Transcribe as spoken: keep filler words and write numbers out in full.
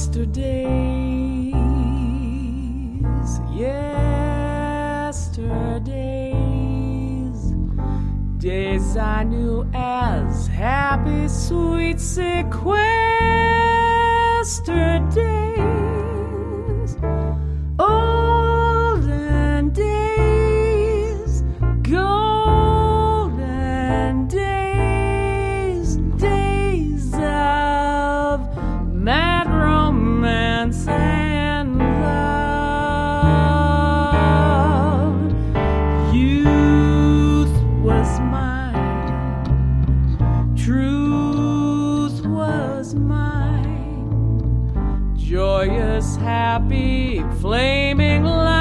yesterdays, yesterdays, days I knew as happy, sweet, sequestered days, olden days, golden days, days of mad romance and love. Youth was mine, truth was mine, joyous, happy, flaming light.